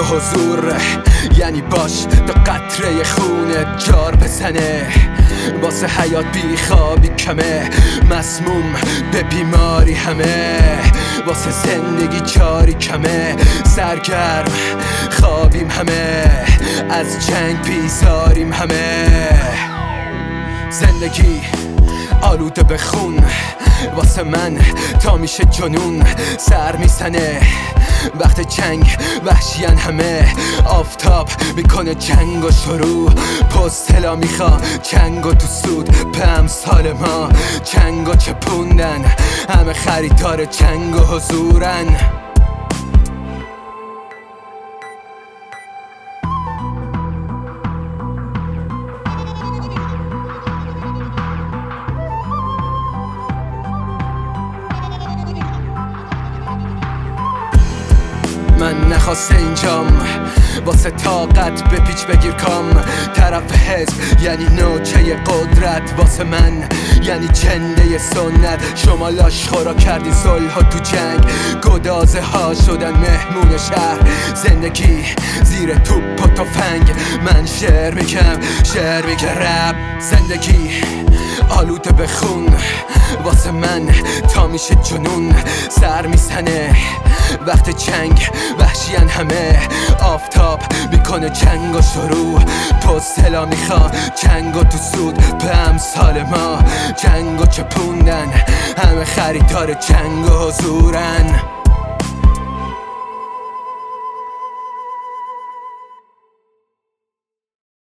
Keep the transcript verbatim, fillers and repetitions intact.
و حضور یعنی باش تا قطره خونت جار بزنه. واسه حیات بی خوابی کمه، مسموم به بیماری همه. واسه زندگی جاری کمه، سرگرم خوابیم همه. از جنگ بیزاریم همه. زندگی آلوده به خون واسه من تا میشه جنون سر میزنه. وقت جنگ وحشیان همه، آفتاب میکنه جنگ و شروع. پستلا میخوا جنگ و تو سود به امثال ما. جنگ و چپوندن همه خریدار جنگ و حضورن. من نخواسته اینجام واسه طاقت به پیچ بگیر کام. طرف حزب یعنی نوچه قدرت، واسه من یعنی چنده سنت. شما لاشخورا کردی صلح تو جنگ، گدازه ها شدن مهمون شهر. زندگی زیر توپ و تفنگ، من شعر میگم شعر میگه رپ. زندگی آلوده به خون واسه من تا میشه جنون سر میزنه. وقت جنگ وحشیان همه، آفتاب میکنه جنگ و شروع. پستلا میخوا جنگ و تو سود به امثال ما. جنگ و چپوندن همه خریدار جنگ و حضورن.